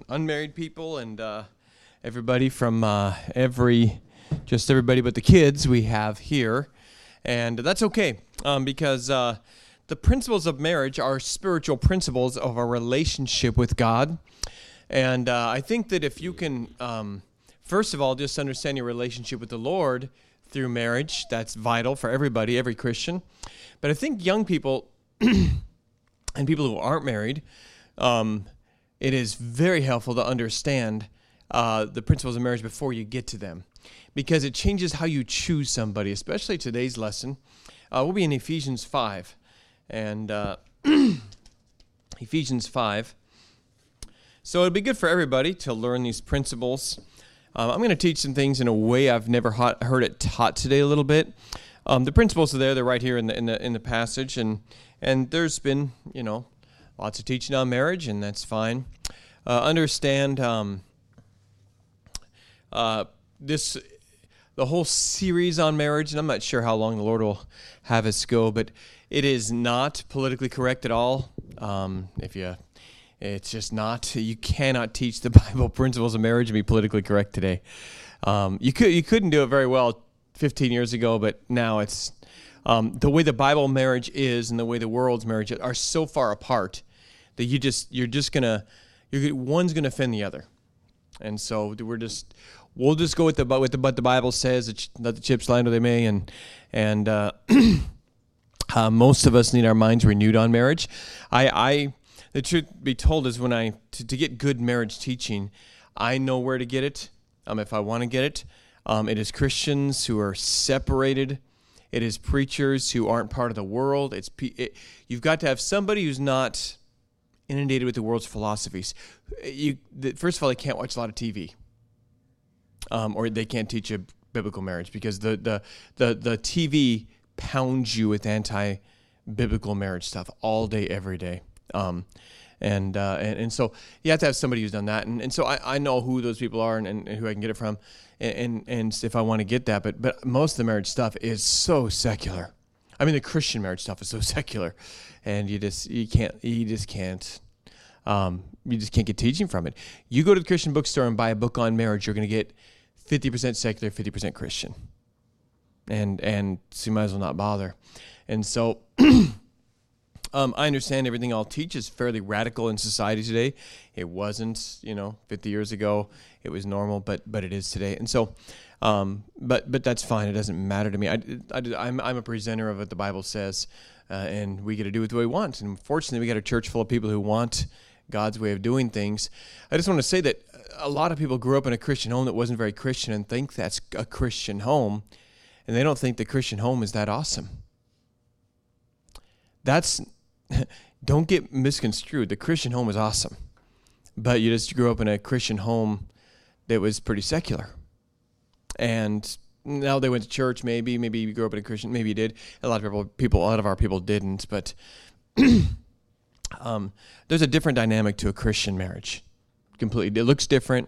unmarried people and everybody from everybody but the kids we have here. And that's okay because the principles of marriage are spiritual principles of our relationship with God. And I think that if you can, first of all, just understand your relationship with the Lord through marriage, that's vital for everybody, every Christian. But I think young people and people who aren't married, it is very helpful to understand the principles of marriage before you get to them, because it changes how you choose somebody, especially today's lesson. We'll be in Ephesians 5, and Ephesians 5. So it'd be good for everybody to learn these principles. I'm going to teach some things in a way I've never heard it taught today a little bit. The principles are there; they're right here in the passage, and there's been lots of teaching on marriage, and that's fine. Understand the whole series on marriage, and I'm not sure how long the Lord will have us go, but it is not politically correct at all. It's just not. You cannot teach the Bible principles of marriage and be politically correct today. You couldn't do it very well 15 years ago, but now it's the way the Bible marriage is and the way the world's marriage are so far apart that one's gonna offend the other, and so we'll just go with what the Bible says. Let the chips lie where they may, and most of us need our minds renewed on marriage. The truth be told is when to get good marriage teaching, I know where to get it if I want to get it. It is Christians who are separated. It is preachers who aren't part of the world. You've got to have somebody who's not inundated with the world's philosophies. First of all, they can't watch a lot of TV, or they can't teach a biblical marriage because the TV pounds you with anti-biblical marriage stuff all day, every day. And so you have to have somebody who's done that, and so I know who those people are and who I can get it from, and if I want to get that, but most of the marriage stuff is so secular. I mean, the Christian marriage stuff is so secular, and you just can't get teaching from it. You go to the Christian bookstore and buy a book on marriage, you're going to get 50% secular, 50% Christian, and so you might as well not bother. And so I understand everything I'll teach is fairly radical in society today. It wasn't, 50 years ago. It was normal, but it is today. And so, but that's fine. It doesn't matter to me. I'm a presenter of what the Bible says, and we get to do it the way we want. And fortunately, we got a church full of people who want God's way of doing things. I just want to say that a lot of people grew up in a Christian home that wasn't very Christian and think that's a Christian home, and they don't think the Christian home is that awesome. Don't get misconstrued. The Christian home is awesome, but you just grew up in a Christian home that was pretty secular. And now they went to church. Maybe you grew up in a Christian. Maybe you did. A lot of our people didn't. But there's a different dynamic to a Christian marriage. Completely, it looks different,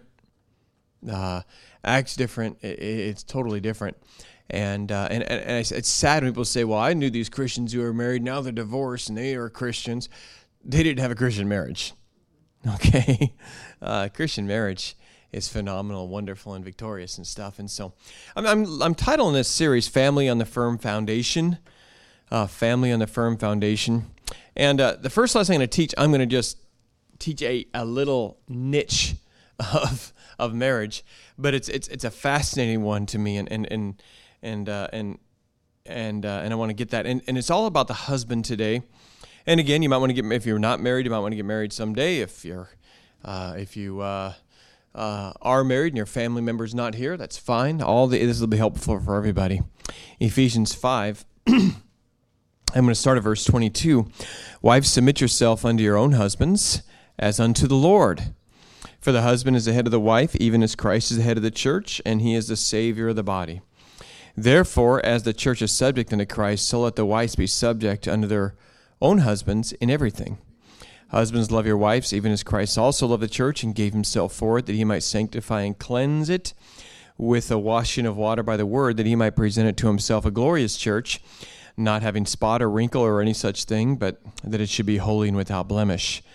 acts different. It's totally different. And it's sad when people say, well, I knew these Christians who are married, now they're divorced, and they are Christians. They didn't have a Christian marriage, okay? Christian marriage is phenomenal, wonderful, and victorious and stuff. And so I'm titling this series, Family on the Firm Foundation, Family on the Firm Foundation. And the first lesson I'm going to teach, I'm going to just teach a little niche of marriage, but it's a fascinating one to me, and I want to get that. And it's all about the husband today. And again, you might want to if you're not married, you might want to get married someday. If you are married and your family member's not here, that's fine. This will be helpful for everybody. Ephesians 5. I'm going to start at verse 22. Wives, submit yourself unto your own husbands as unto the Lord. For the husband is the head of the wife, even as Christ is the head of the church, and he is the Savior of the body. Therefore, as the church is subject unto Christ, so let the wives be subject unto their own husbands in everything. Husbands, love your wives, even as Christ also loved the church and gave himself for it, that he might sanctify and cleanse it with a washing of water by the word, that he might present it to himself a glorious church, not having spot or wrinkle or any such thing, but that it should be holy and without blemish.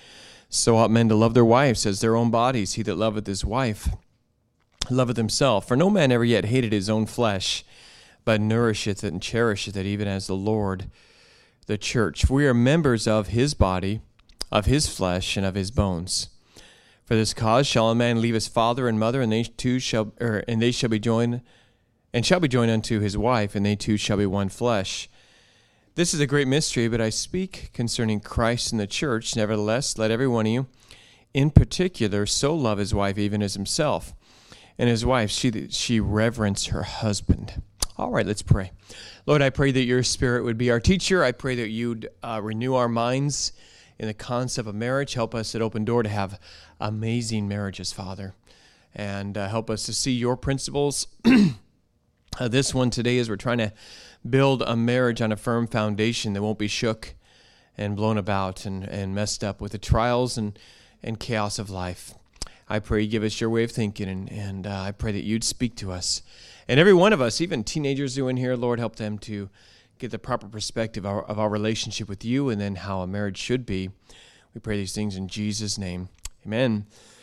So ought men to love their wives as their own bodies. He that loveth his wife loveth himself. For no man ever yet hated his own flesh, but nourisheth it and cherisheth it, even as the Lord the church. For we are members of his body, of his flesh, and of his bones. For this cause shall a man leave his father and mother, and they shall be joined unto his wife, and they two shall be one flesh. This is a great mystery, but I speak concerning Christ and the church. Nevertheless, let every one of you, in particular, so love his wife even as himself. And his wife, she reverence her husband. All right, let's pray. Lord, I pray that your Spirit would be our teacher. I pray that you'd renew our minds in the concept of marriage. Help us at Open Door to have amazing marriages, Father. And help us to see your principles. This one today is we're trying to build a marriage on a firm foundation that won't be shook and blown about and messed up with the trials and chaos of life. I pray you give us your way of thinking, and I pray that you'd speak to us. And every one of us, even teenagers who are in here, Lord, help them to get the proper perspective of our relationship with you and then how a marriage should be. We pray these things in Jesus' name. Amen.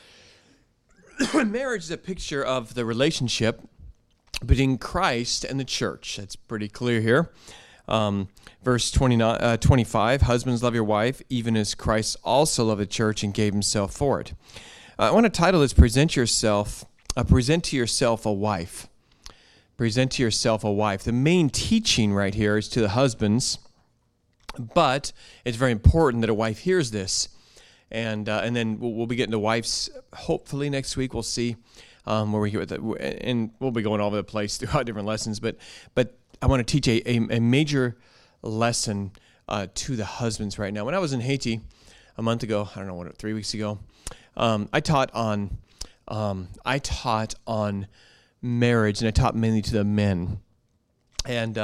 Marriage is a picture of the relationship between Christ and the church. That's pretty clear here. Verse 25, husbands, love your wife, even as Christ also loved the church and gave himself for it. I want to title this, Present to Yourself a Wife. Present to yourself a wife. The main teaching right here is to the husbands, but it's very important that a wife hears this. And then we'll be getting to wives hopefully next week. We'll see where we get with it. And we'll be going all over the place throughout different lessons. But I want to teach a major lesson to the husbands right now. When I was in Haiti a month ago, 3 weeks ago, I taught on marriage, and I taught mainly to the men. And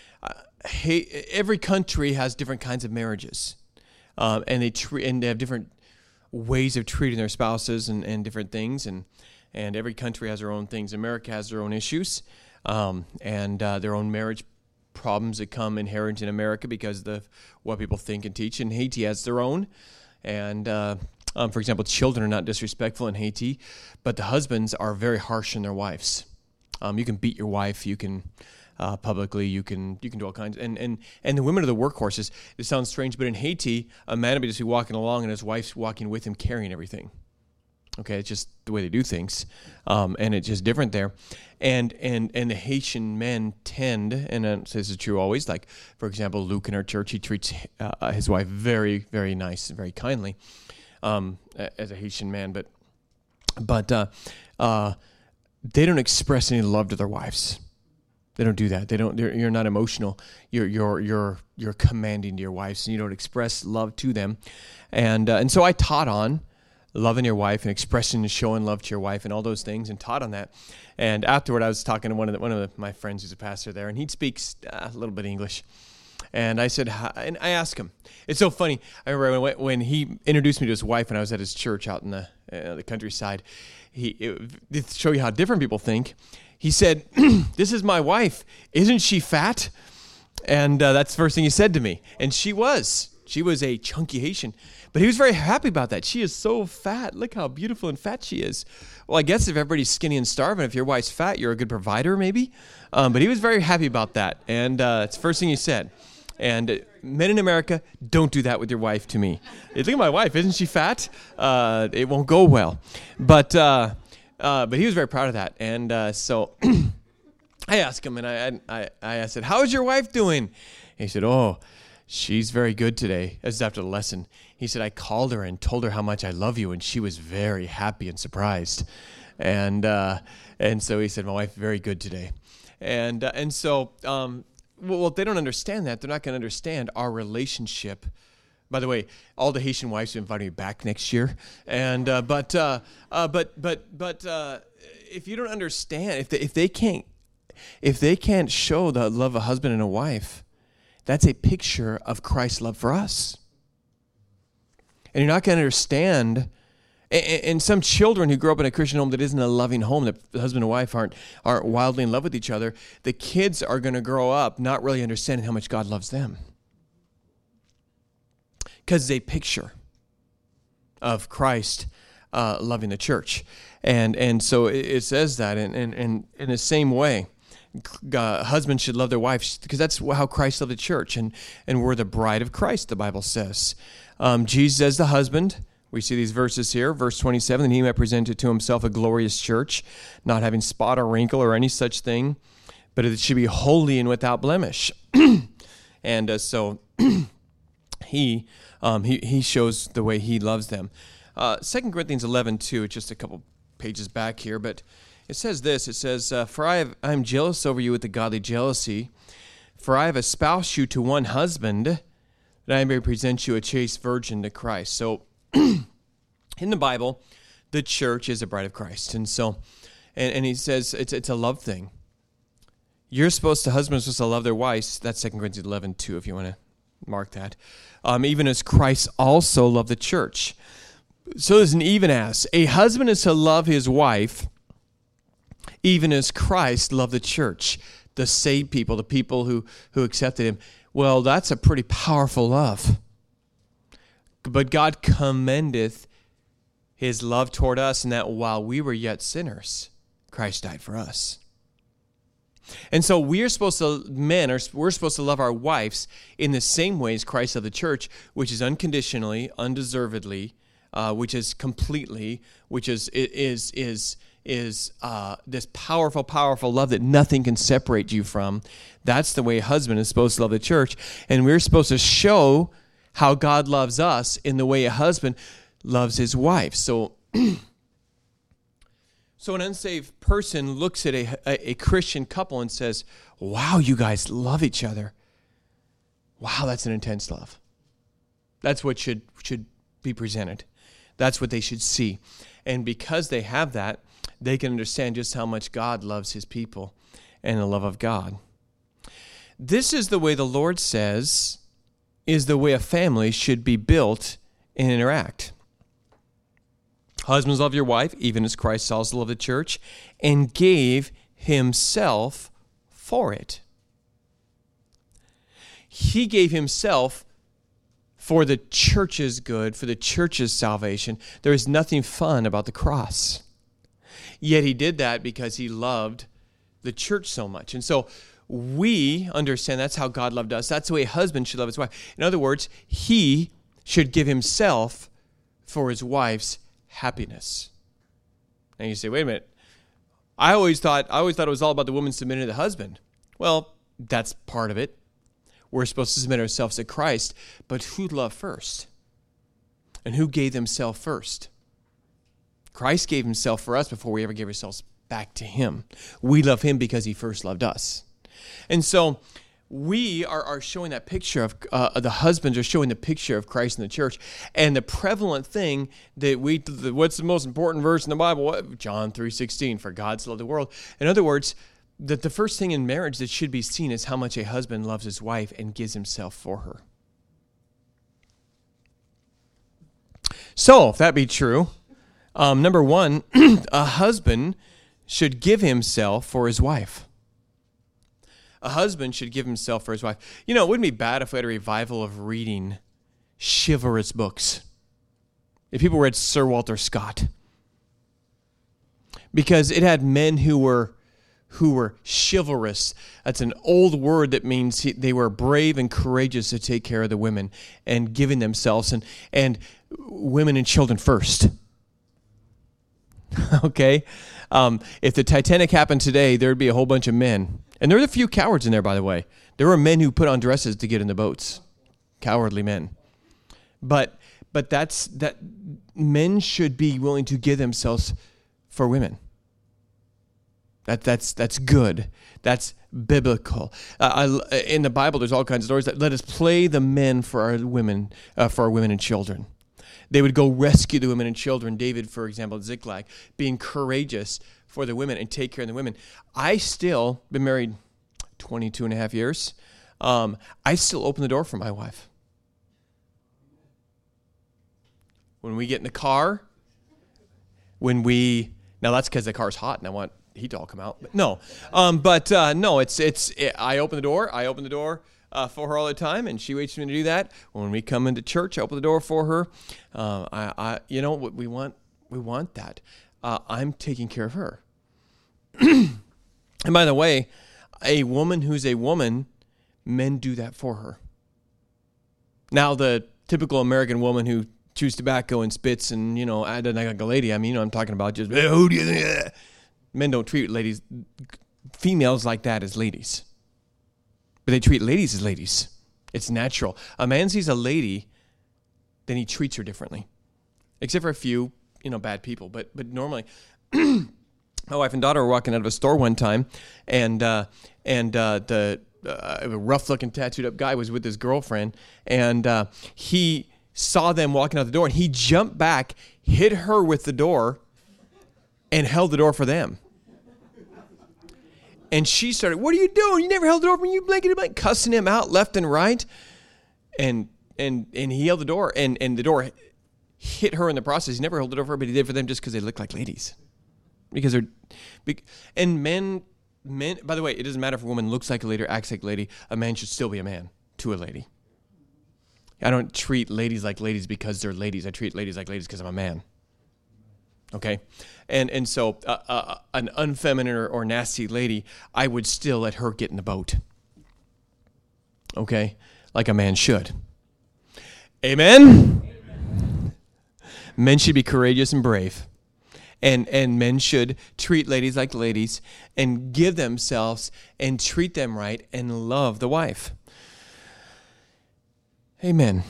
every country has different kinds of marriages, and they have different ways of treating their spouses and different things, and every country has their own things. America has their own issues, and their own marriage problems that come inherent in America because of what people think and teach. And Haiti has their own, and for example, children are not disrespectful in Haiti, but the husbands are very harsh on their wives. You can beat your wife. You can publicly. You can do all kinds. And the women are the workhorses. It sounds strange, but in Haiti, a man would just be walking along, and his wife's walking with him, carrying everything. Okay, it's just the way they do things, and it's just different there. And the Haitian men tend, and this is true always. Like for example, Luke in our church, he treats his wife very, very nice and very kindly. As a Haitian man, but they don't express any love to their wives. They don't do that. You're not emotional. You're commanding to your wives, and you don't express love to them. And so I taught on loving your wife and expressing and showing love to your wife and all those things, and taught on that. And afterward, I was talking to one of my friends who's a pastor there, and he speaks a little bit English. And I said, and I asked him. It's so funny. I remember when he introduced me to his wife when I was at his church out in the countryside. To show you how different people think, he said, "This is my wife. Isn't she fat?" And that's the first thing he said to me. And she was a chunky Haitian, but he was very happy about that. She is so fat. Look how beautiful and fat she is. Well, I guess if everybody's skinny and starving, if your wife's fat, you're a good provider, maybe. But he was very happy about that, and it's the first thing he said. And men in America, don't do that with your wife to me. Look at my wife, isn't she fat? It won't go well. But he was very proud of that. And so I asked him, and I said, "How is your wife doing?" He said, "Oh, she's very good today." This is after the lesson. He said, "I called her and told her how much I love you, and she was very happy and surprised." And so he said, "My wife very good today." And so well, if they don't understand that, they're not going to understand our relationship. By the way, all the Haitian wives are inviting me back next year. And but if you don't understand, if they can't show the love of a husband and a wife, that's a picture of Christ's love for us. And you're not going to understand. And some children who grow up in a Christian home that isn't a loving home, that the husband and wife aren't wildly in love with each other, the kids are going to grow up not really understanding how much God loves them. Because it's a picture of Christ loving the church. And so it says that in the same way. Husbands should love their wives because that's how Christ loved the church, and we're the bride of Christ, the Bible says. Jesus as the husband, we see these verses here, verse 27, and he might present to himself a glorious church, not having spot or wrinkle or any such thing, but it should be holy and without blemish. And so he shows the way he loves them. 2 Corinthians 11:2, just a couple pages back here, but it says this, it says, for I am jealous over you with the godly jealousy, for I have espoused you to one husband, that I may present you a chaste virgin to Christ. So, in the Bible, the church is a bride of Christ. And so, and he says it's a love thing. Husbands are supposed to love their wives. That's 2 Corinthians 11:2, if you want to mark that. Even as Christ also loved the church. So there's an even as. A husband is to love his wife, even as Christ loved the church, the saved people, the people who accepted him. Well, that's a pretty powerful love. But God commendeth his love toward us in that while we were yet sinners, Christ died for us. And so we're supposed to love our wives in the same way as Christ loved the church, which is unconditionally, undeservedly, which is completely, which is this powerful, powerful love that nothing can separate you from. That's the way a husband is supposed to love the church. And we're supposed to show how God loves us in the way a husband loves his wife. So, so an unsaved person looks at a Christian couple and says, wow, you guys love each other. Wow, that's an intense love. That's what should be presented. That's what they should see. And because they have that, they can understand just how much God loves his people and the love of God. This is the way the Lord says is the way a family should be built and interact. Husbands, love your wife, even as Christ also loved the church, and gave himself for it. He gave himself for the church's good, for the church's salvation. There is nothing fun about the cross. Yet he did that because he loved the church so much. And so we understand that's how God loved us. That's the way a husband should love his wife. In other words, he should give himself for his wife's happiness. And you say, wait a minute. I always thought it was all about the woman submitting to the husband. Well, that's part of it. We're supposed to submit ourselves to Christ, but who loved first? And who gave himself first? Christ gave himself for us before we ever gave ourselves back to him. We love him because he first loved us. And so we are showing that picture of, the husbands are showing the picture of Christ in the church. And the prevalent thing that what's the most important verse in the Bible? John 3:16, for God so loved the world. In other words, that the first thing in marriage that should be seen is how much a husband loves his wife and gives himself for her. So, if that be true, number one, a husband should give himself for his wife. A husband should give himself for his wife. You know, it wouldn't be bad if we had a revival of reading chivalrous books. If people read Sir Walter Scott. Because it had men who were chivalrous. That's an old word that means they were brave and courageous to take care of the women and giving themselves and women and children first. Okay? If the Titanic happened today, there'd be a whole bunch of men. And there were a few cowards in there, by the way. There were men who put on dresses to get in the boats. Cowardly men. But that men should be willing to give themselves for women. That's good. That's biblical. In the Bible, there's all kinds of stories that let us play the men for our women and children. They would go rescue the women and children. David, for example, at Ziklag, being courageous for the women and take care of the women. I still been married 22 and a half years. I still open the door for my wife. When we get in the car, now that's because the car's hot and I want heat to all come out. But no, no, I open the door. for her all the time, and she waits for me to do that. When we come into church, I open the door for her. We want that. I'm taking care of her. And by the way, a woman who's a woman, men do that for her. Now, the typical American woman who chews tobacco and spits and, doesn't act like a lady. I mean, I'm talking about just, who do you think? Men don't treat females like that as ladies. But they treat ladies as ladies. It's natural. A man sees a lady, then he treats her differently. Except for a few, bad people. But normally, my wife and daughter were walking out of a store one time, and a rough-looking, tattooed-up guy was with his girlfriend, and he saw them walking out the door, and he jumped back, hit her with the door, and held the door for them. And she started, "What are you doing? You never held the door for me. You blankety blank," cussing him out left and right. And he held the door, and the door hit her in the process. He never held the door for her, but he did for them just because they look like ladies. Because men, by the way, it doesn't matter if a woman looks like a lady or acts like a lady. A man should still be a man to a lady. I don't treat ladies like ladies because they're ladies. I treat ladies like ladies because I'm a man. Okay? And so an unfeminine or nasty lady, I would still let her get in the boat. Okay? Like a man should. Amen? Amen. Men should be courageous and brave. And men should treat ladies like ladies and give themselves and treat them right and love the wife. Amen.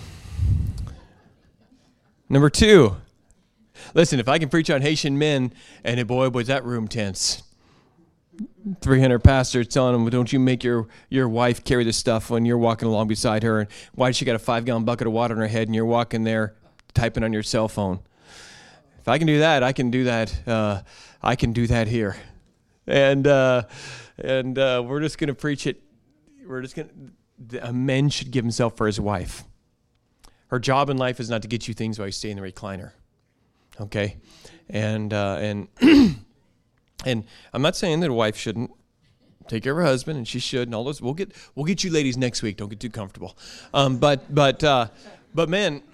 Number 2. Listen, if I can preach on Haitian men, and boy, was that room tense. 300 pastors telling them, "Don't you make your wife carry the stuff when you're walking along beside her. And why does she got a 5-gallon bucket of water on her head and you're walking there typing on your cell phone?" If I can do that, I can do that. I can do that here. And we're just going to preach it. A man should give himself for his wife. Her job in life is not to get you things while you stay in the recliner. Okay? And and I'm not saying that a wife shouldn't take care of her husband, and she should, and all those. We'll get you ladies next week. Don't get too comfortable. But men,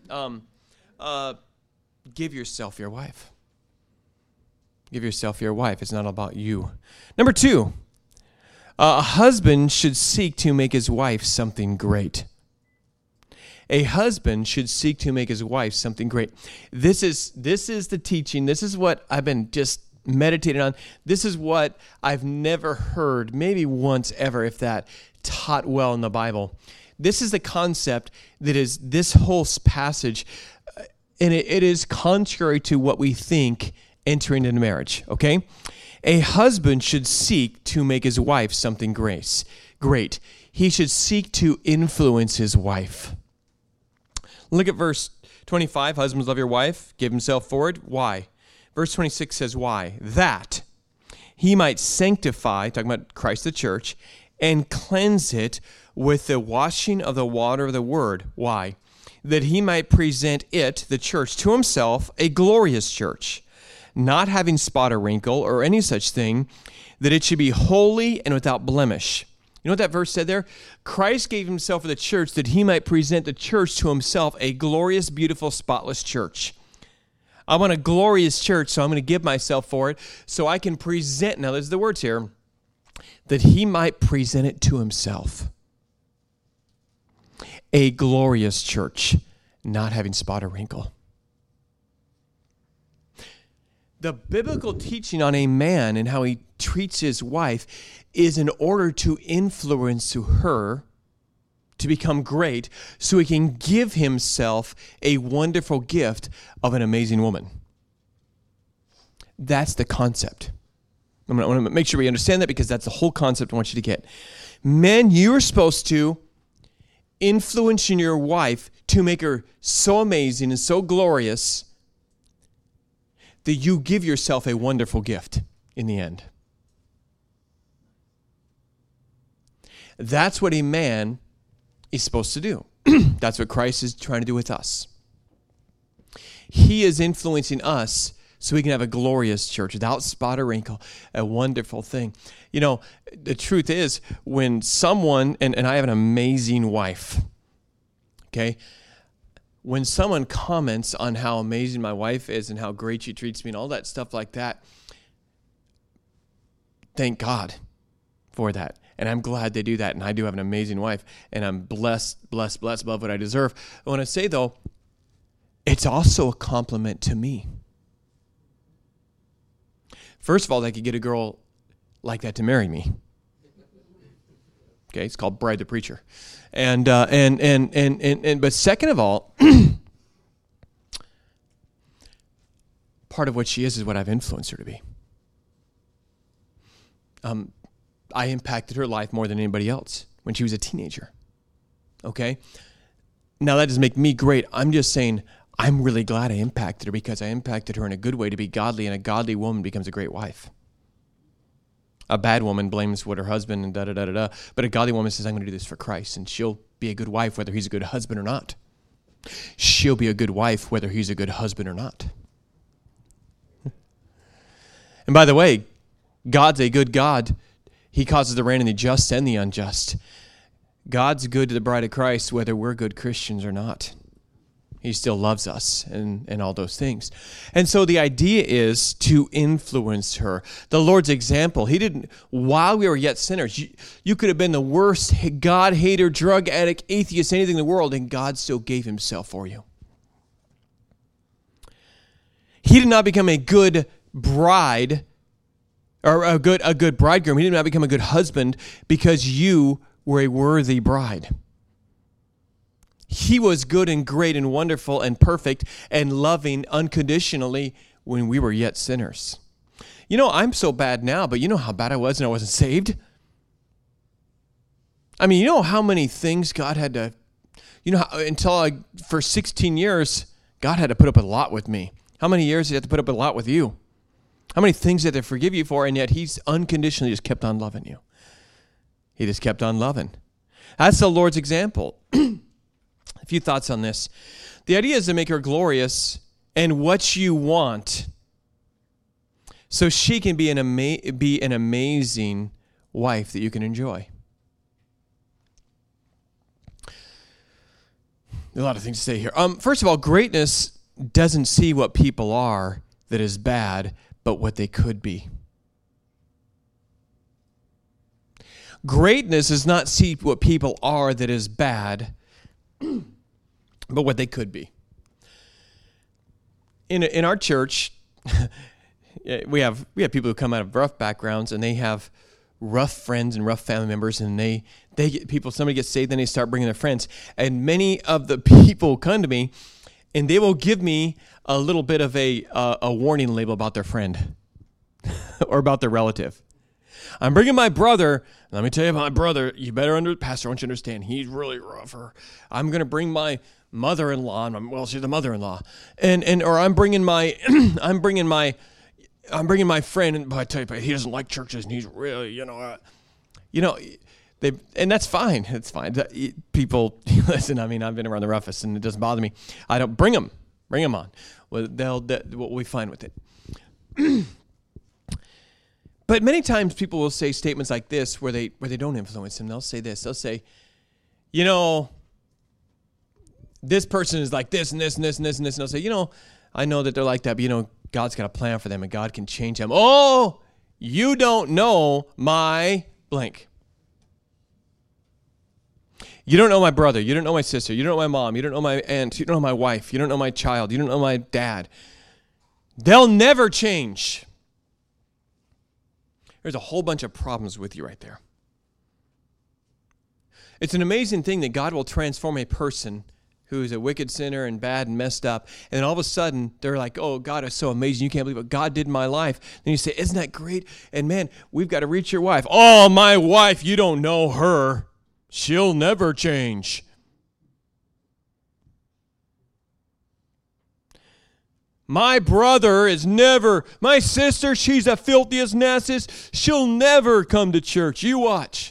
give yourself your wife. Give yourself your wife. It's not about you. Number 2, a husband should seek to make his wife something great. A husband should seek to make his wife something great. This is the teaching. This is what I've been just meditating on. This is what I've never heard, maybe once ever, if that, taught well in the Bible. This is the concept that is this whole passage, and it is contrary to what we think entering into marriage, okay? A husband should seek to make his wife something great. He should seek to influence his wife. Look at verse 25. Husbands, love your wife. Give himself for it. Why? Verse 26 says why? That he might sanctify, talking about Christ the church, and cleanse it with the washing of the water of the word. Why? That he might present it, the church, to himself, a glorious church, not having spot or wrinkle or any such thing, that it should be holy and without blemish. You know what that verse said there? Christ gave himself for the church that he might present the church to himself, a glorious, beautiful, spotless church. I want a glorious church, so I'm going to give myself for it so I can present, now there's the words here, that he might present it to himself. A glorious church, not having spot or wrinkle. The biblical teaching on a man and how he treats his wife is in order to influence her to become great so he can give himself a wonderful gift of an amazing woman. That's the concept. I want to make sure we understand that because that's the whole concept I want you to get. Men, you are supposed to influence your wife to make her so amazing and so glorious that you give yourself a wonderful gift in the end. That's what a man is supposed to do. That's what Christ is trying to do with us. He is influencing us so we can have a glorious church without spot or wrinkle, a wonderful thing. You know, the truth is, when someone, and I have an amazing wife, okay? When someone comments on how amazing my wife is and how great she treats me and all that stuff like that, thank God for that. And I'm glad they do that. And I do have an amazing wife. And I'm blessed above what I deserve. I want to say, though, it's also a compliment to me. First of all, they could get a girl like that to marry me. Okay, it's called Bride the Preacher. But second of all, part of what she is what I've influenced her to be. I impacted her life more than anybody else when she was a teenager. Okay? Now, that doesn't make me great. I'm just saying I'm really glad I impacted her because I impacted her in a good way to be godly, and a godly woman becomes a great wife. A bad woman blames what her husband and da-da-da-da-da, but a godly woman says, I'm going to do this for Christ, and she'll be a good wife whether he's a good husband or not. She'll be a good wife whether he's a good husband or not. And by the way, God's a good God. He causes the rain in the just and the unjust. God's good to the bride of Christ whether we're good Christians or not. He still loves us and all those things. And so the idea is to influence her. The Lord's example, he didn't, while we were yet sinners, you could have been the worst God-hater, drug addict, atheist, anything in the world, and God still gave himself for you. He did not become a good bride or a good bridegroom. He did not become a good husband because you were a worthy bride. He was good and great and wonderful and perfect and loving unconditionally when we were yet sinners. You know, I'm so bad now, but you know how bad I was when I wasn't saved? I mean, you know how many things God had to, for 16 years, God had to put up a lot with me. How many years did he have to put up a lot with you? How many things did he have to forgive you for, and yet he's unconditionally just kept on loving you. He just kept on loving. That's the Lord's example. A few thoughts on this. The idea is to make her glorious and what you want so she can be an amazing wife that you can enjoy. A lot of things to say here. First of all, greatness doesn't see what people are that is bad, but what they could be. Greatness does not see what people are that is bad, but what they could be. In our church, we have people who come out of rough backgrounds, and they have rough friends and rough family members, and they get people. Somebody gets saved, then they start bringing their friends, and many of the people come to me, and they will give me a little bit of a warning label about their friend or about their relative. I'm bringing my brother. Let me tell you about my brother. You better Pastor, I want you to understand, he's really rough. Or I'm going to bring my mother-in-law. Well, she's the mother-in-law, or I'm bringing my friend. And I tell you, he doesn't like churches, and he's really, and that's fine. It's fine. People listen. I mean, I've been around the roughest, and it doesn't bother me. I don't bring them on. Well, we'll be fine with it. But many times people will say statements like this where they don't influence them. They'll say this. They'll say, this person is like this and this and this and this and this. And they'll say, I know that they're like that, but God's got a plan for them and God can change them. Oh, you don't know my blank. You don't know my brother. You don't know my sister. You don't know my mom. You don't know my aunt. You don't know my wife. You don't know my child. You don't know my dad. They'll never change. There's a whole bunch of problems with you right there. It's an amazing thing that God will transform a person who is a wicked sinner and bad and messed up, and then all of a sudden they're like, oh, God is so amazing. You can't believe what God did in my life. Then you say, isn't that great? And man, we've got to reach your wife. Oh, my wife, you don't know her. She'll never change. My brother my sister, she's the filthiest, nastiest. She'll never come to church. You watch.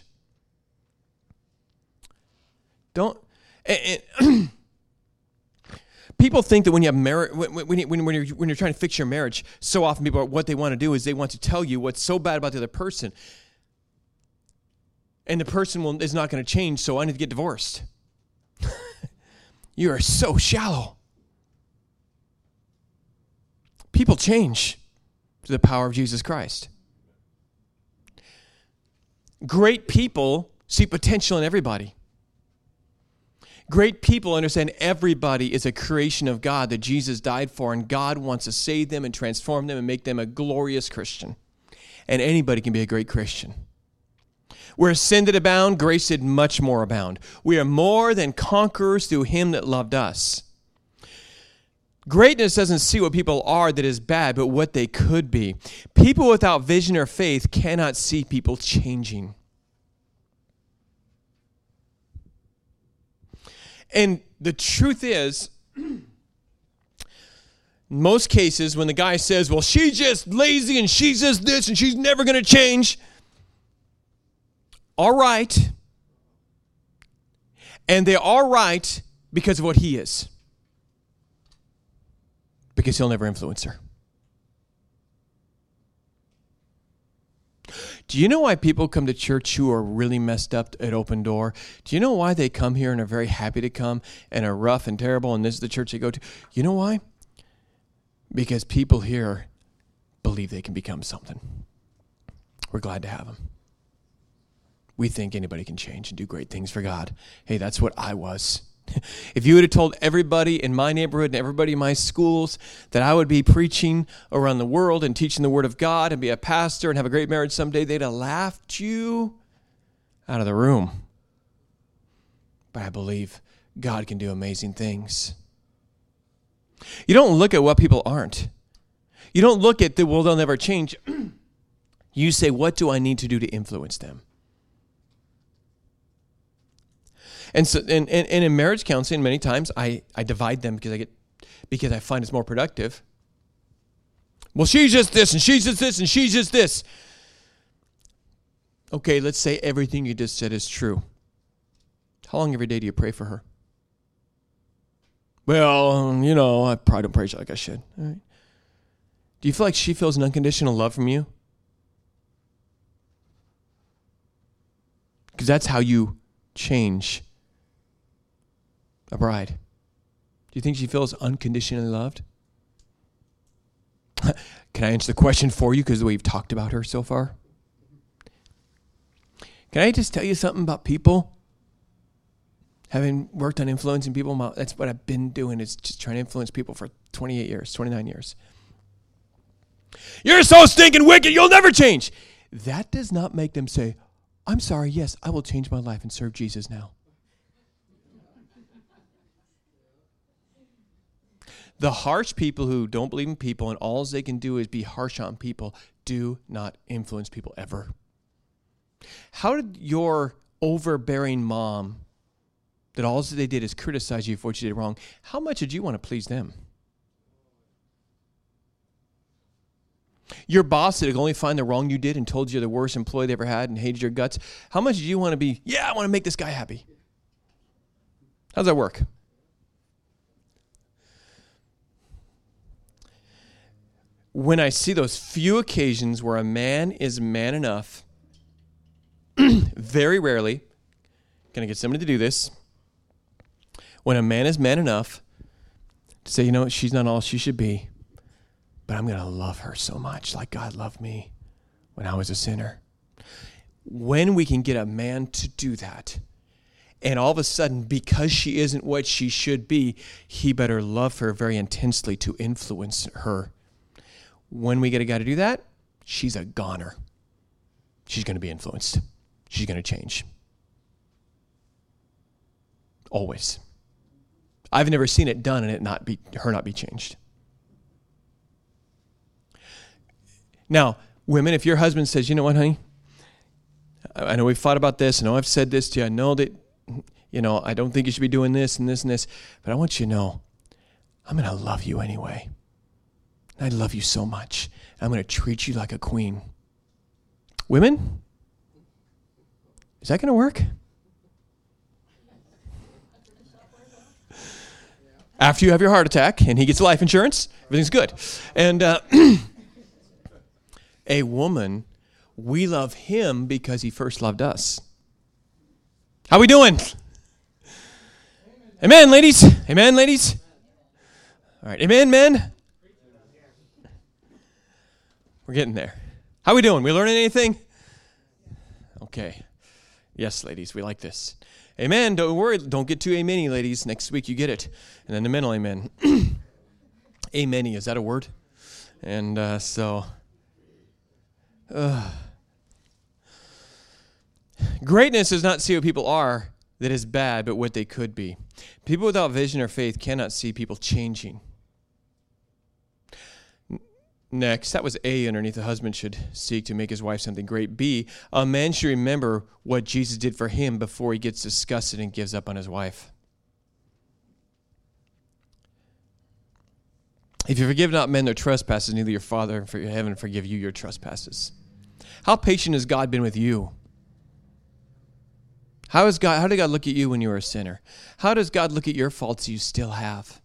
People think that when you have marriage, when you're trying to fix your marriage, so often people, what they want to do is they want to tell you what's so bad about the other person. And the person is not going to change, so I need to get divorced. You are so shallow. People change through the power of Jesus Christ. Great people see potential in everybody. Great people understand everybody is a creation of God that Jesus died for, and God wants to save them and transform them and make them a glorious Christian. And anybody can be a great Christian. Where sin did abound, grace did much more abound. We are more than conquerors through him that loved us. Greatness doesn't see what people are that is bad, but what they could be. People without vision or faith cannot see people changing. And the truth is, in most cases, when the guy says, well, she's just lazy and she's just this and she's never going to change. All right. And they are right because of what he is. Because he'll never influence her. Do you know why people come to church who are really messed up at Open Door? Do you know why they come here and are very happy to come and are rough and terrible and this is the church they go to? You know why? Because people here believe they can become something. We're glad to have them. We think anybody can change and do great things for God. Hey, that's what I was. If you would have told everybody in my neighborhood and everybody in my schools that I would be preaching around the world and teaching the Word of God and be a pastor and have a great marriage someday, they'd have laughed you out of the room. But I believe God can do amazing things. You don't look at what people aren't. You don't look at the, well, they'll never change. You say, what do I need to do to influence them? And so, and in marriage counseling, many times I divide them because I find it's more productive. Well, she's just this, and she's just this, and she's just this. Okay, let's say everything you just said is true. How long every day do you pray for her? Well, I probably don't pray like I should. All right. Do you feel like she feels an unconditional love from you? Because that's how you change a bride. Do you think she feels unconditionally loved? Can I answer the question for you because of the way you've talked about her so far? Can I just tell you something about people? Having worked on influencing people, that's what I've been doing, is just trying to influence people for 28 years, 29 years. You're so stinking wicked, you'll never change. That does not make them say, I'm sorry, yes, I will change my life and serve Jesus now. The harsh people who don't believe in people and all they can do is be harsh on people do not influence people ever. How did your overbearing mom, that all they did is criticize you for what you did wrong, how much did you want to please them? Your boss that could only find the wrong you did and told you the worst employee they ever had and hated your guts, how much did you want to be, I want to make this guy happy? How does that work? When I see those few occasions where a man is man enough, very rarely, can I get somebody to do this? When a man is man enough to say, she's not all she should be, but I'm going to love her so much like God loved me when I was a sinner. When we can get a man to do that, and all of a sudden, because she isn't what she should be, he better love her very intensely to influence her. When we get a guy to do that, she's a goner. She's going to be influenced. She's going to change. Always. I've never seen it done and it not be changed. Now, women, if your husband says, you know what, honey? I know we've fought about this. I know I've said this to you. I know that, I don't think you should be doing this and this and this. But I want you to know, I'm going to love you anyway. I love you so much. I'm going to treat you like a queen. Women? Is that going to work? After you have your heart attack and he gets life insurance, everything's good. And a woman, we love him because he first loved us. How we doing? Amen, ladies. Amen, ladies. All right. Amen, men. We're getting there. How we doing? We learning anything? Okay. Yes, ladies, we like this. Amen. Don't worry. Don't get too amen-y, ladies. Next week you get it. And then the mental amen. Amen-y, is that a word? And greatness does not see what people are that is bad, but what they could be. People without vision or faith cannot see people changing. Next, that was A underneath. A husband should seek to make his wife something great. B, a man should remember what Jesus did for him before he gets disgusted and gives up on his wife. If you forgive not men their trespasses, neither your Father in heaven forgive you your trespasses. How patient has God been with you? How did God look at you when you were a sinner? How does God look at your faults you still have?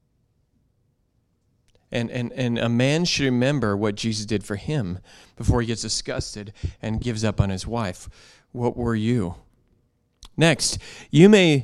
And a man should remember what Jesus did for him before he gets disgusted and gives up on his wife. What were you? Next, you may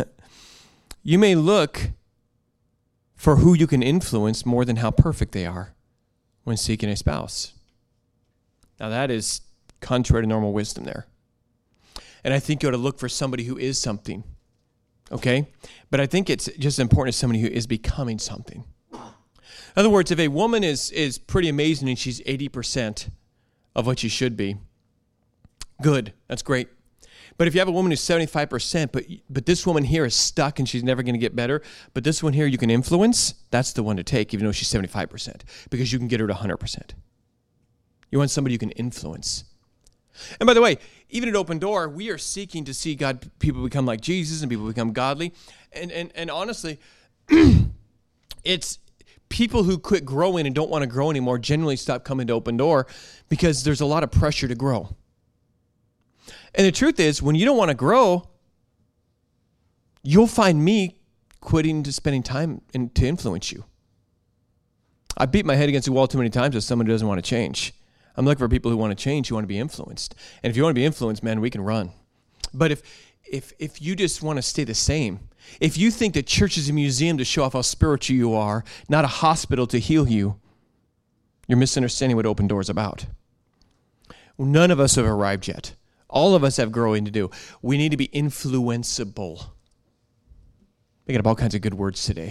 look for who you can influence more than how perfect they are when seeking a spouse. Now that is contrary to normal wisdom there. And I think you ought to look for somebody who is something, okay? But I think it's just as important as somebody who is becoming something. In other words, if a woman is pretty amazing and she's 80% of what she should be, good, that's great. But if you have a woman who's 75%, but this woman here is stuck and she's never going to get better, but this one here you can influence, that's the one to take, even though she's 75%, because you can get her to 100%. You want somebody you can influence. And by the way, even at Open Door, we are seeking to see people become like Jesus and people become godly. And honestly, it's people who quit growing and don't want to grow anymore generally stop coming to Open Door because there's a lot of pressure to grow. And the truth is, when you don't want to grow, you'll find me quitting to spending time to influence you. I beat my head against the wall too many times as someone who doesn't want to change. I'm looking for people who want to change, who want to be influenced. And if you want to be influenced, man, we can run. But if you just want to stay the same, if you think that church is a museum to show off how spiritual you are, not a hospital to heal you, you're misunderstanding what Open Door is about. None of us have arrived yet. All of us have growing to do. We need to be influenceable. Making up all kinds of good words today.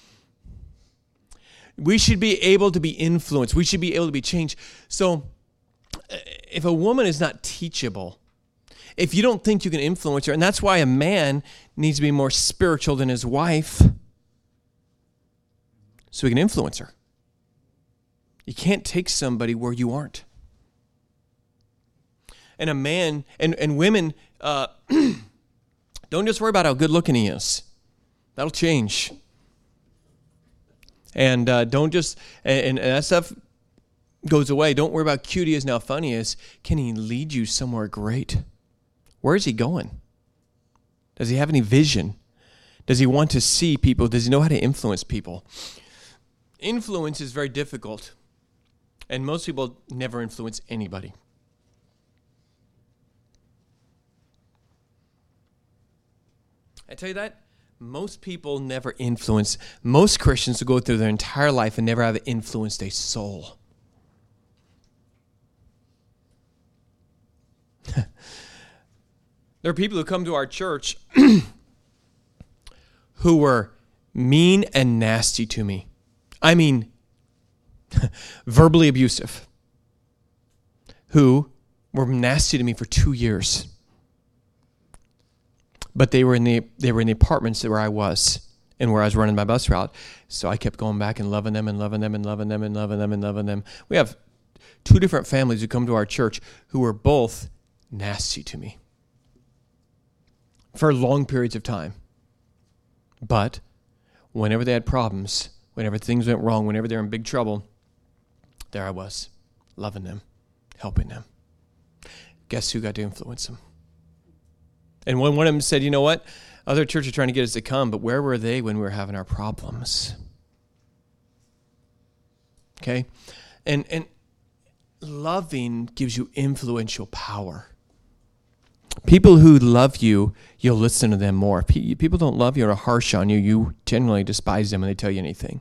We should be able to be influenced. We should be able to be changed. So if a woman is not teachable, if you don't think you can influence her, and that's why a man needs to be more spiritual than his wife, so he can influence her. You can't take somebody where you aren't. And a man, and women, don't just worry about how good looking he is. That'll change. And don't just, and that stuff goes away. Don't worry about cute he is, now funny he is. Can he lead you somewhere great? Where is he going? Does he have any vision? Does he want to see people? Does he know how to influence people? Influence is very difficult. And most people never influence anybody. I tell you that, most people never influence. Most Christians will go through their entire life and never have influenced a soul. There are people who come to our church who were mean and nasty to me. I mean, verbally abusive. Who were nasty to me for 2 years. But they were in the apartments where I was and where I was running my bus route. So I kept going back and loving them and loving them and loving them and loving them and loving them. We have 2 different families who come to our church who were both nasty to me for long periods of time. But whenever they had problems, whenever things went wrong, whenever they were in big trouble, there I was, loving them, helping them. Guess who got to influence them? And one of them said, you know what? Other churches are trying to get us to come, but where were they when we were having our problems? Okay? And loving gives you influential power. People who love you, you'll listen to them more. People don't love you or are harsh on you. You generally despise them when they tell you anything.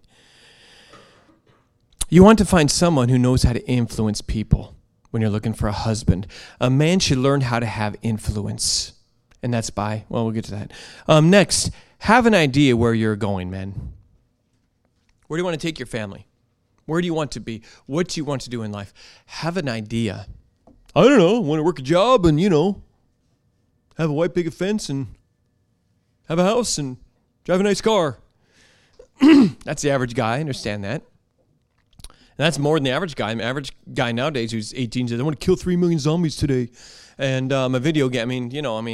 You want to find someone who knows how to influence people when you're looking for a husband. A man should learn how to have influence. And that's we'll get to that. Next, have an idea where you're going, men. Where do you want to take your family? Where do you want to be? What do you want to do in life? Have an idea. I don't know. I want to work a job and, have a white picket fence and have a house and drive a nice car. That's the average guy. I understand that. And that's more than the average guy. The average guy nowadays who's 18 says, I want to kill 3 million zombies today. And a video game,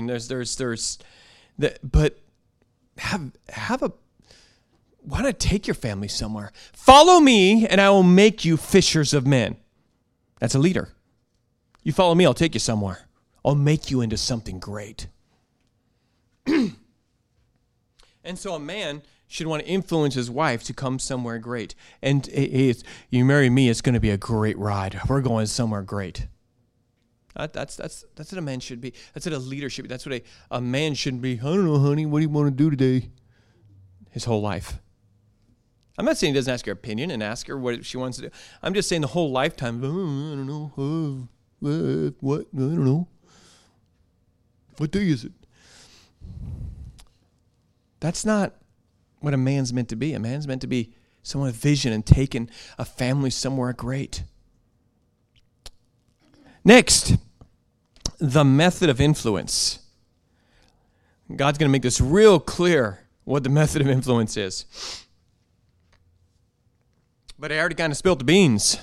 but why not take your family somewhere? Follow me and I will make you fishers of men. That's a leader. You follow me, I'll take you somewhere. I'll make you into something great. And so a man should want to influence his wife to come somewhere great. And you marry me, it's going to be a great ride. We're going somewhere great. That's what a man should be. That's what a leader should be. That's what a man should be. I don't know, honey, what do you want to do today? His whole life. I'm not saying he doesn't ask her opinion and ask her what she wants to do. I'm just saying the whole lifetime, I don't know. What? I don't know. What day is it? That's not what a man's meant to be. A man's meant to be someone with vision and taking a family somewhere great. Next, the method of influence. God's going to make this real clear what the method of influence is. But I already kind of spilled the beans.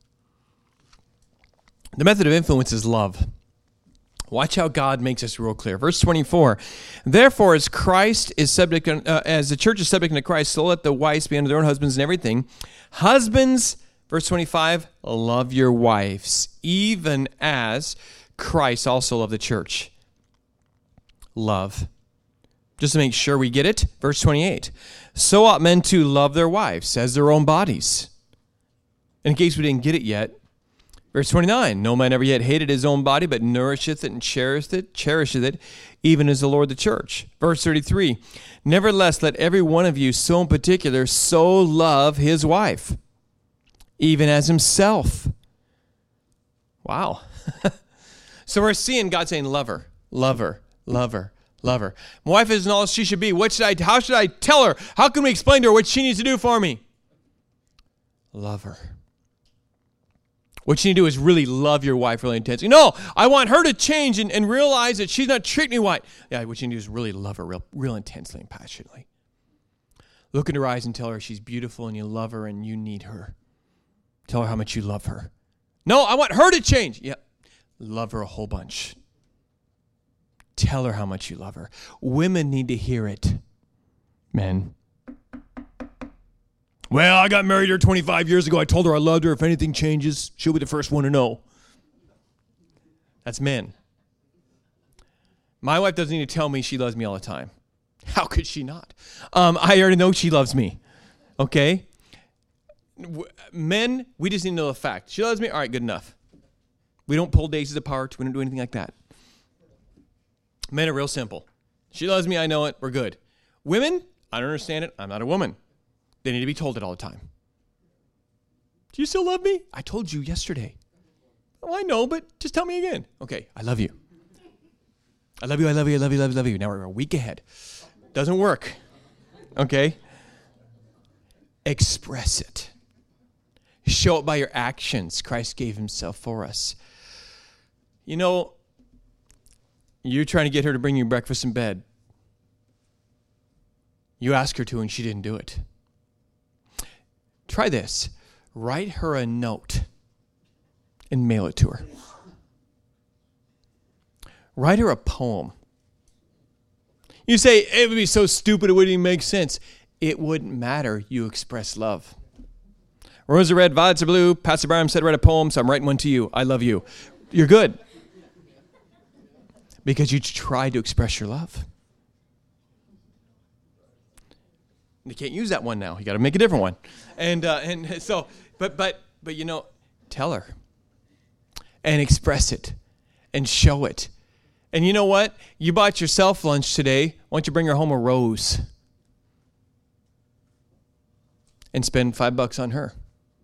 The method of influence is love. Watch how God makes this real clear. Verse 24, therefore, as Christ is subject, as the church is subject to Christ, so let the wives be under their own husbands and everything. Husbands, verse 25, love your wives, even as Christ also loved the church. Love. Just to make sure we get it, verse 28, so ought men to love their wives as their own bodies. In case we didn't get it yet, verse 29, no man ever yet hated his own body, but nourisheth it and cherisheth it, even as the Lord the church. Verse 33, nevertheless, let every one of you so in particular so love his wife, even as himself. Wow. So we're seeing God saying, love her, love her, love her, love her. My wife isn't all she should be. How should I tell her? How can we explain to her what she needs to do for me? Love her. What you need to do is really love your wife really intensely. No, I want her to change and realize that she's not treating me right. Yeah, what you need to do is really love her real intensely and passionately. Look in her eyes and tell her she's beautiful and you love her and you need her. Tell her how much you love her. No, I want her to change. Yeah, love her a whole bunch. Tell her how much you love her. Women need to hear it. Men. Well, I got married to her 25 years ago. I told her I loved her. If anything changes, she'll be the first one to know. That's men. My wife doesn't need to tell me she loves me all the time. How could she not? I already know she loves me. Okay? Men, we just need to know the fact. She loves me? All right, good enough. We don't pull daisies apart. We don't do anything like that. Men are real simple. She loves me. I know it. We're good. Women, I don't understand it. I'm not a woman. They need to be told it all the time. Do you still love me? I told you yesterday. Oh, I know, but just tell me again. Okay, I love you. I love you, I love you, I love you, love you, love you. Now we're a week ahead. Doesn't work. Okay? Express it. Show it by your actions. Christ gave himself for us. You know, you're trying to get her to bring you breakfast in bed. You asked her to and she didn't do it. Try this. Write her a note and mail it to her. Write her a poem. You say, it would be so stupid it wouldn't even make sense. It wouldn't matter. You express love. Roses are red, violets are blue. Pastor Brian said write a poem, so I'm writing one to you. I love you. You're good. Because you tried to express your love. You can't use that one now. You got to make a different one. And so, but tell her and express it and show it. And you know what? You bought yourself lunch today. Why don't you bring her home a rose and spend $5 on her?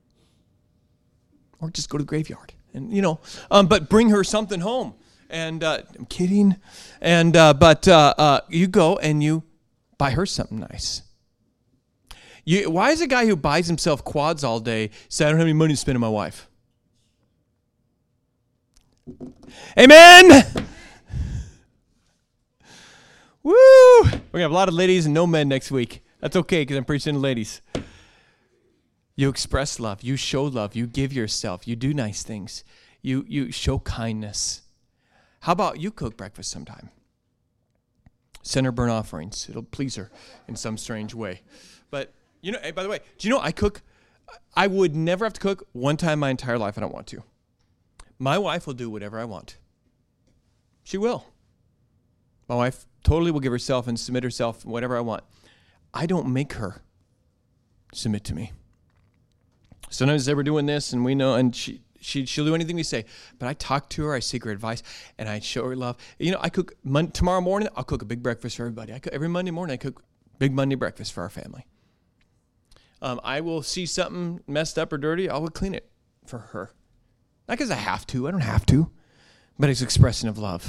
Or just go to the graveyard and, but bring her something home. And I'm kidding. And, but you go and you buy her something nice. Why is a guy who buys himself quads all day say, I don't have any money to spend on my wife? Amen. Woo! We're going to have a lot of ladies and no men next week. That's okay because I'm preaching to ladies. You express love. You show love. You give yourself. You do nice things. You show kindness. How about you cook breakfast sometime? Send her burnt offerings. It'll please her in some strange way. But, hey, by the way, do you know I cook? I would never have to cook one time in my entire life I don't want to. My wife will do whatever I want. She will. My wife totally will give herself and submit herself whatever I want. I don't make her submit to me. Sometimes we're doing this and we know, and she'll do anything we say. But I talk to her, I seek her advice, and I show her love. I cook tomorrow morning. I'll cook a big breakfast for everybody. Every Monday morning, I cook big Monday breakfast for our family. I will see something messed up or dirty. I will clean it for her. Not because I have to. I don't have to. But it's expression of love.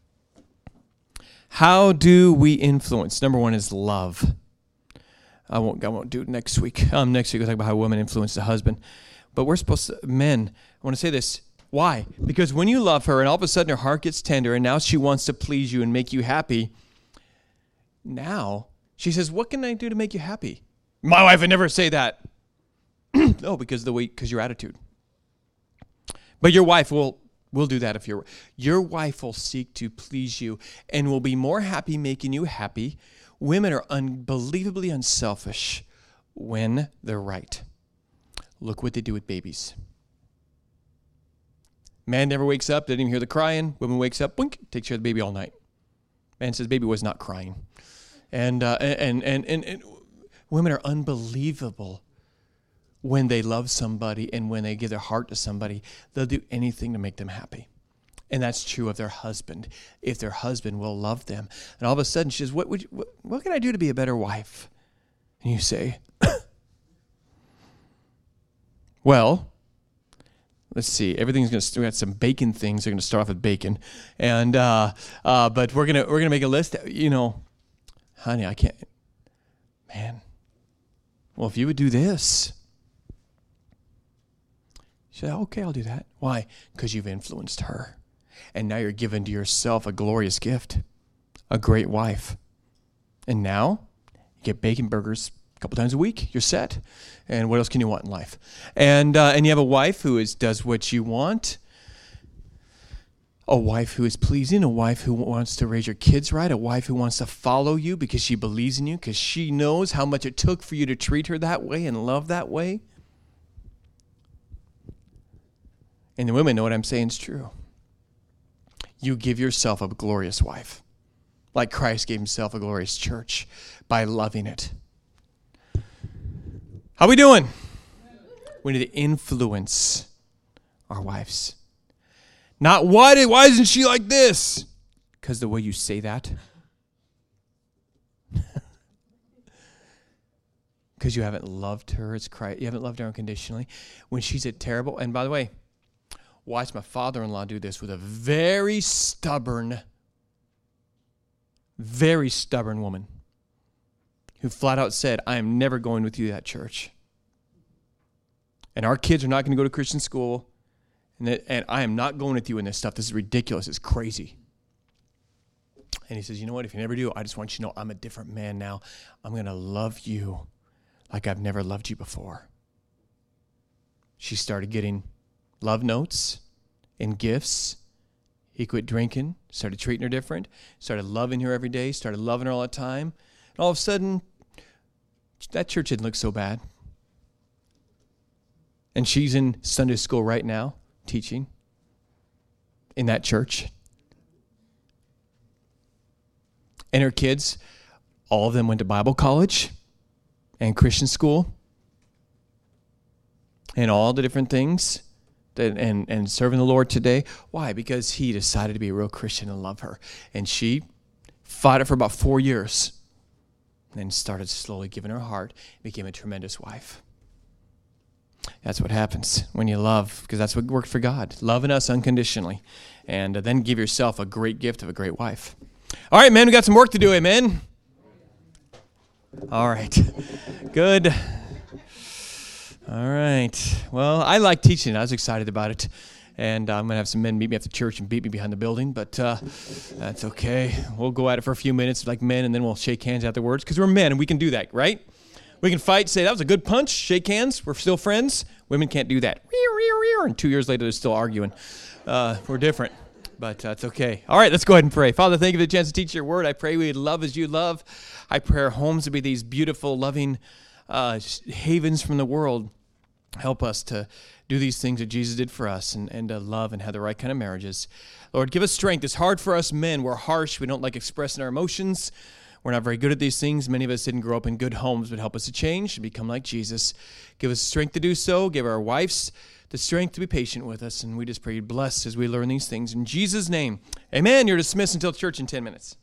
How do we influence? Number one is love. I won't do it next week. Next week we'll talk about how women influence the husband. But we're supposed to, men, I want to say this. Why? Because when you love her and all of a sudden her heart gets tender and now she wants to please you and make you happy, now she says, what can I do to make you happy? My wife would never say that. No, because your attitude. But your wife will do that if your wife will seek to please you and will be more happy making you happy. Women are unbelievably unselfish when they're right. Look what they do with babies. Man never wakes up, doesn't even hear the crying. Woman wakes up, boink, takes care of the baby all night. Man says baby was not crying. And women are unbelievable when they love somebody and when they give their heart to somebody. They'll do anything to make them happy. And that's true of their husband, if their husband will love them. And all of a sudden she says, what can I do to be a better wife? And you say, well, let's see. Everything's going to, we got some bacon things. They're going to start off with bacon. And, but we're going to make a list. Honey, I can't, man. Well, if you would do this. She said, okay, I'll do that. Why? Because you've influenced her. And now you're giving to yourself a glorious gift, a great wife. And now you get bacon burgers a couple times a week. You're set. And what else can you want in life? And you have a wife who does what you want, a wife who is pleasing, a wife who wants to raise your kids right, a wife who wants to follow you because she believes in you, because she knows how much it took for you to treat her that way and love that way. And the women know what I'm saying is true. You give yourself a glorious wife, like Christ gave himself a glorious church, by loving it. How we doing? We need to influence our wives. Not why isn't she like this? Because the way you say that. Because you haven't loved her as Christ. You haven't loved her unconditionally. When she's a terrible, and by the way, watch my father-in-law do this with a very stubborn woman who flat out said, I am never going with you to that church. And our kids are not going to go to Christian school. And I am not going with you in this stuff. This is ridiculous. It's crazy. And he says, you know what? If you never do, I just want you to know I'm a different man now. I'm going to love you like I've never loved you before. She started getting love notes and gifts. He quit drinking, started treating her different, started loving her every day, started loving her all the time. And all of a sudden, that church didn't look so bad. And she's in Sunday school right now, teaching in that church. And her kids, all of them went to Bible college. and Christian school and all the different things and serving the Lord today. Why? Because he decided to be a real Christian and love her. And she fought it for about 4 years and then started slowly giving her heart, became a tremendous wife. That's what happens when you love, because that's what worked for God, loving us unconditionally, and then give yourself a great gift of a great wife. All right, man, we got some work to do, amen? All right, good. All right, well, I like teaching. I was excited about it, and I'm going to have some men meet me after church and beat me behind the building, but that's okay. We'll go at it for a few minutes like men, and then we'll shake hands afterwards, because we're men, and we can do that, right? We can fight, say, that was a good punch, shake hands, we're still friends. Women can't do that. And 2 years later, they're still arguing. We're different, but it's okay. All right, let's go ahead and pray. Father, thank you for the chance to teach your word. I pray we'd love as you love. I pray our homes would be these beautiful, loving havens from the world. Help us to do these things that Jesus did for us and to love and have the right kind of marriages. Lord, give us strength. It's hard for us men. We're harsh. We don't like expressing our emotions. We're not very good at these things. Many of us didn't grow up in good homes, but help us to change and become like Jesus. Give us strength to do so. Give our wives the strength to be patient with us. And we just pray you bless as we learn these things. In Jesus' name, amen. You're dismissed until church in 10 minutes.